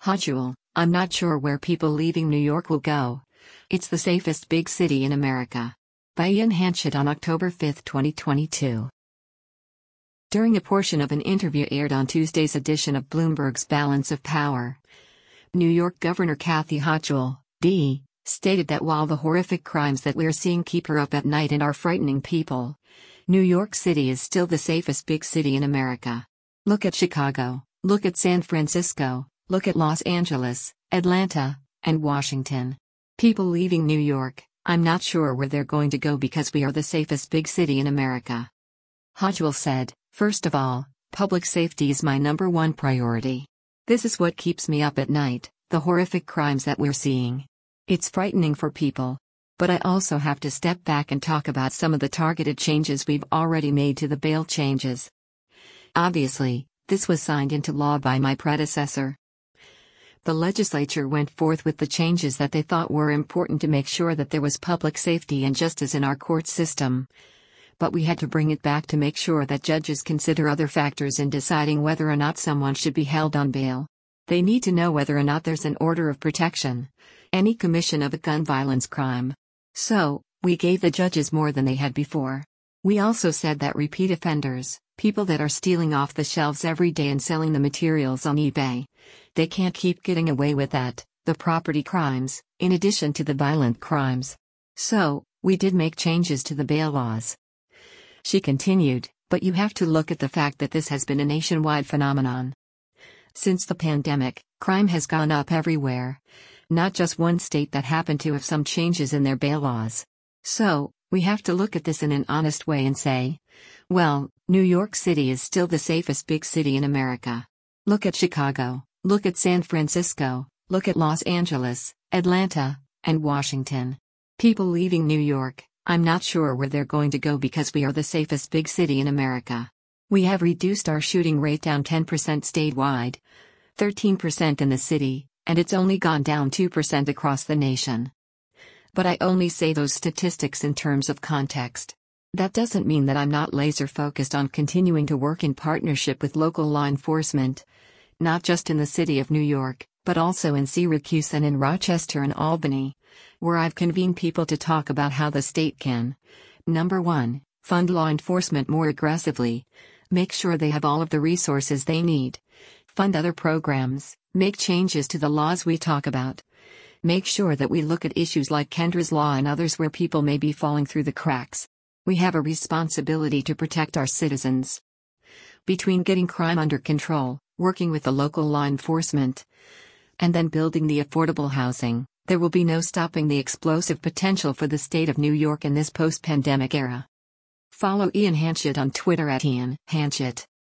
Hajul, I'm not sure where people leaving New York will go. It's the safest big city in America. By Ian Hanchett on October 5, 2022. During a portion of an interview aired on Tuesday's edition of Bloomberg's Balance of Power, New York Governor Kathy Hochul, D., stated that while the horrific crimes that we're seeing keep her up at night and are frightening people, New York City is still the safest big city in America. Look at Chicago, look at San Francisco, look at Los Angeles, Atlanta, and Washington. People leaving New York, I'm not sure where they're going to go because we are the safest big city in America. Hochul said, "First of all, public safety is my number one priority. This is what keeps me up at night, the horrific crimes that we're seeing. It's frightening for people. But I also have to step back and talk about some of the targeted changes we've already made to the bail changes. Obviously, this was signed into law by my predecessor. The legislature went forth with the changes that they thought were important to make sure that there was public safety and justice in our court system. But we had to bring it back to make sure that judges consider other factors in deciding whether or not someone should be held on bail. They need to know whether or not there's an order of protection, any commission of a gun violence crime. So, we gave the judges more than they had before. We also said that repeat offenders, people that are stealing off the shelves every day and selling the materials on eBay, they can't keep getting away with that, the property crimes, in addition to the violent crimes. So, we did make changes to the bail laws." She continued, "But you have to look at the fact that this has been a nationwide phenomenon. Since the pandemic, crime has gone up everywhere. Not just one state that happened to have some changes in their bail laws. So, we have to look at this in an honest way and say, well, New York City is still the safest big city in America. Look at Chicago, look at San Francisco, look at Los Angeles, Atlanta, and Washington. People leaving New York, I'm not sure where they're going to go because we are the safest big city in America. We have reduced our shooting rate down 10% statewide, 13% in the city, and it's only gone down 2% across the nation. But I only say those statistics in terms of context. That doesn't mean that I'm not laser focused on continuing to work in partnership with local law enforcement, not just in the city of New York, but also in Syracuse and in Rochester and Albany, where I've convened people to talk about how the state can, number 1, fund law enforcement more aggressively, make sure they have all of the resources they need, fund other programs, make changes to the laws we talk about. Make sure that we look at issues like Kendra's Law and others where people may be falling through the cracks. We have a responsibility to protect our citizens. Between getting crime under control, working with the local law enforcement, and then building the affordable housing, there will be no stopping the explosive potential for the state of New York in this post-pandemic era." Follow Ian Hanchett on Twitter @IanHanchett.